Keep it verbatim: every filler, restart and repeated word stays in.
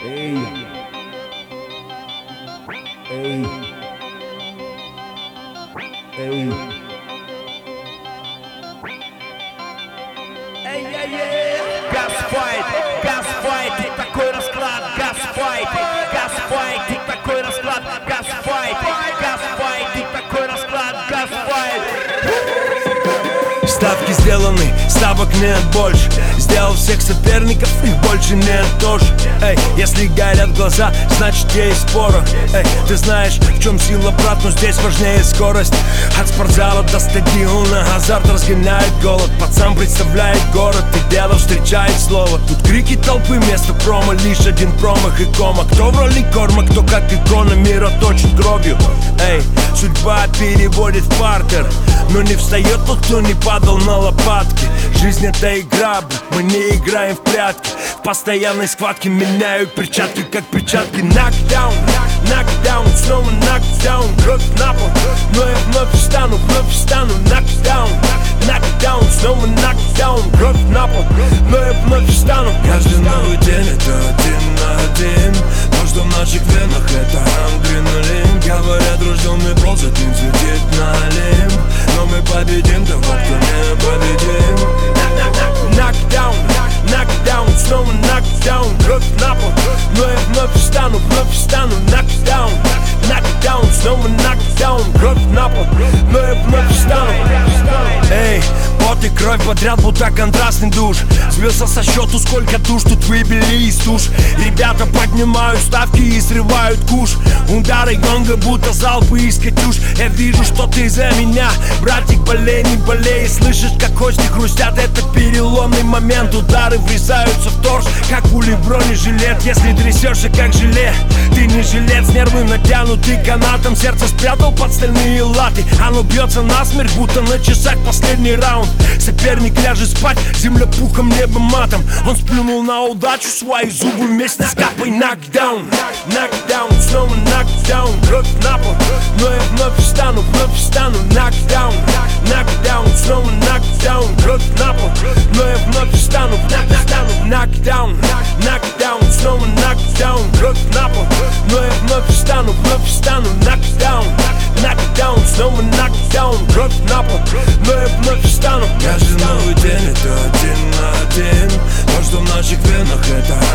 Эй, эй, эй, эй-эй-эй. Газфайт, газфайт, и такой расклад. Газфайт, газфайт, и такой расклад. Газфайт, газфайт, и такой расклад. Газфайт. Ставки сделаны, ставок нет больше. Сделал всех соперников, их больше нет тоже. Эй, если горят глаза, значит есть спора. Эй, ты знаешь, в чем сила, брат, но здесь важнее скорость. От спортзала до стадиона азарт разгоняет голод. Пацан представляет город, и дело встречает слово. Тут крики толпы, место промо, лишь один промах и кома. Кто в роли корма, кто как икона мира точит кровью. Эй, судьба переводит в партер, но не встает тот, кто не падал на лопатки. Жизнь это игра, мы не играем в прятки. В постоянной схватке меняю перчатки, как перчатки. Нокдаун, нокдаун, снова нокдаун. Кровь на пол, но я вновь встану, вновь встану. Нокдаун, нокдаун, снова нокдаун. Кровь на пол, но я вновь встану. Каждый новый день это один на один. То, что в наших венах, это адреналин. Говорят, рожденный ползать не взлетит на Олимп, но мы победим того, кто не победим. Нокдаун, нокдаун, снова нокдаун. Кровь на пол, но я вновь встану, вновь встану. Нокдаун, нокдаун, снова нокдаун. Кровь на пол, но я вновь встану. Эй, пот и кровь подряд, будто контрастный душ. Сбился со счету, сколько душ тут выбили из туш. Ребята поднимают ставки и срывают куш. Удары гонга, будто залпы из катюш. Я вижу, что ты за меня, братик, болей, не болей. Слышишь, как кости хрустят, это переломный момент. Удары врезаются в торс, как пули в бронежилет. Если трясешься, как желе, ты не жилец. Нервы натянуты канатом, сердце спрятал под стальные латы. Оно бьется насмерть, будто на часах последний раунд. Соперник ляжет спать, земля пухом, небо матом. Он сплюнул на удачу, свои зубы вместе с капой. Нокдаун, нокдаун, снова нокдаун. Кровь на пол, но я вновь встану, вновь встану. Нокдаун, нокдаун, снова нокдаун. Кровь на пол, но я вновь встану, вновь встану. Нокдаун, нокдаун, снова нокдаун. Кровь на пол, но я вновь встану, вновь встану. Нокдаун, нокдаун, снова нокдаун. Кровь на пол, но я вновь встану. Каждый новый день это один на один. То, что в наших венах, это